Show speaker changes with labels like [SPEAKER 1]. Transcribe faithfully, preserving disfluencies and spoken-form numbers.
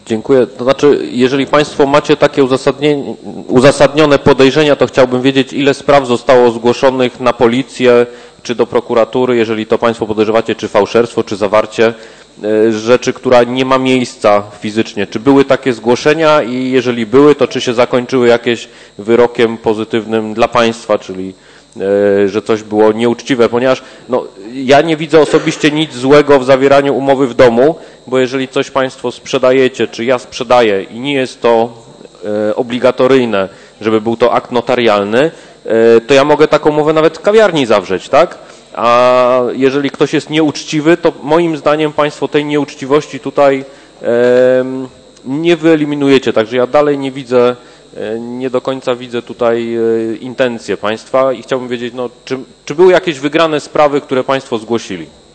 [SPEAKER 1] Dziękuję. To znaczy, jeżeli Państwo macie takie uzasadnione podejrzenia, to chciałbym wiedzieć, ile spraw zostało zgłoszonych na policję czy do prokuratury, jeżeli to Państwo podejrzewacie, czy fałszerstwo, czy zawarcie rzeczy, która nie ma miejsca fizycznie. Czy były takie zgłoszenia i jeżeli były, to czy się zakończyły jakieś wyrokiem pozytywnym dla Państwa, czyli że coś było nieuczciwe, ponieważ no, ja nie widzę osobiście nic złego w zawieraniu umowy w domu, bo jeżeli coś Państwo sprzedajecie, czy ja sprzedaję i nie jest to e, obligatoryjne, żeby był to akt notarialny, e, to ja mogę taką umowę nawet w kawiarni zawrzeć, tak? A jeżeli ktoś jest nieuczciwy, to moim zdaniem Państwo tej nieuczciwości tutaj e, nie wyeliminujecie, także ja dalej nie widzę, nie do końca widzę tutaj intencje Państwa i chciałbym wiedzieć, no, czy, czy były jakieś wygrane sprawy, które Państwo zgłosili?